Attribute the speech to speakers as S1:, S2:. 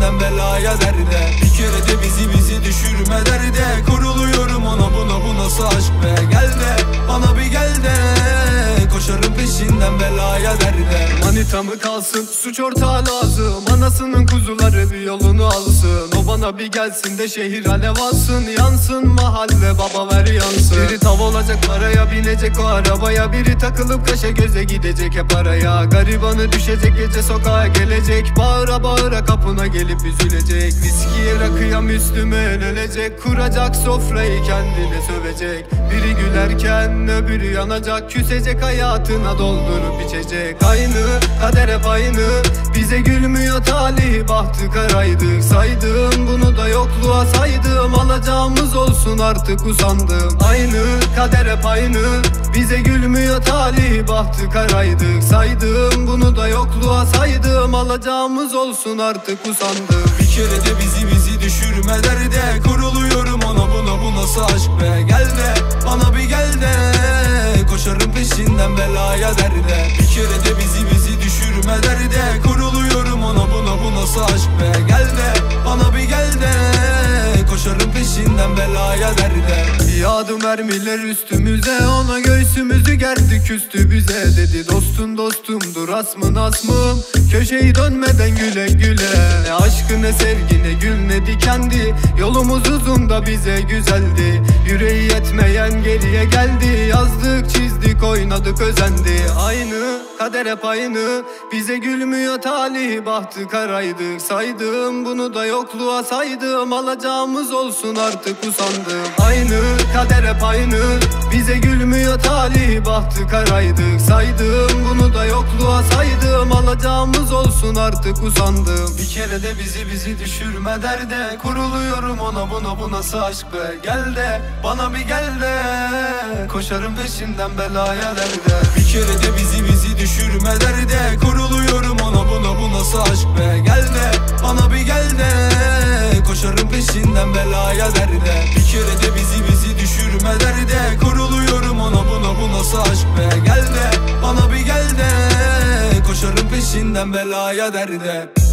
S1: peşinden belaya derde. Bir kere de bizi düşürme derde. Kuruluyorum ona buna, bu nasıl aşk be. Gel de bana bir gel de, koşarım peşinden belaya derde.
S2: Manita mı kalsın, suç ortağı lazım. Anasının kuzuları bir yolunu alsın. O bana bir gelsin de şehir alev alsın. Yansın mahalle, baba ver yansın. Biri tav olacak, paraya binecek o arabaya. Biri takılıp kaşa göze gidecek hep araya. Garibanı düşecek, gece sokağa gelecek. Bağıra bağıra kapına gelip üzülecek. Viskiye rakıya Müslüme ölecek. Kuracak sofrayı, kendine sövecek. Biri gülerken öbürü yanacak. Küsecek, hayatına doldurup içecek. Aynı kader hep aynı, bize gülmüyor talih, bahtı karaydık. Saydım bunu da yokluğa saydım. Alacağımız olsun artık usandım. Aynı kader hep aynı, bize gülmüyor talih, bahtı karaydık. Saydım bunu da yokluğa saydım. Alacağımız olsun artık usandım.
S1: Bir kere de bizi düşürme derde. Kuruluyorum ona buna, bu nasıl aşk be. Gel de bana bir gel de, koşarım peşinden belaya derde. Bir kere de bizi düşürme derde. Kuruluyorum ona buna, bu nasıl aşk be. Gel de bana bir gel de, koşarım peşinden belaya derde.
S2: Yağdı mermiler üstümüze, ona göğsümüzü gerdi küstü bize. Dedi dostum dostumdur, asmın asmım, köşeyi dönmeden güle güle. Ne aşkı ne sevgi ne gül ne dikendi, yolumuz uzun da bize güzeldi. Yüreği yetmeyen geriye geldi, yazdık çizdik oynadık özendi. Aynı kader hep aynı, bize gülmüyor talih, bahtı karaydık. Saydım bunu da yokluğa saydım. Alacağımız olsun artık usandım. Aynı kader hep aynı, bize gülmüyor talih, bahtı karaydık. Saydım bunu da yokluğa saydım. Alacağımız olsun artık usandım.
S1: Bir kere de bizi düşürme derde. Kuruluyorum ona buna, bu nasıl aşk be. Gel de bana bir gel de, koşarım peşinden belaya derde. Bir kere de bizi düşürme derde. Kuruluyorum ona buna, bu nasıl aşk be. Gel de bana bir gel de, koşarım peşinden belaya derde. Bir kere de bizi düşürme derde. Kuruluyorum ona buna, bu nasıl aşk be. Gel de bana bir gel de, koşarım peşinden belaya derde.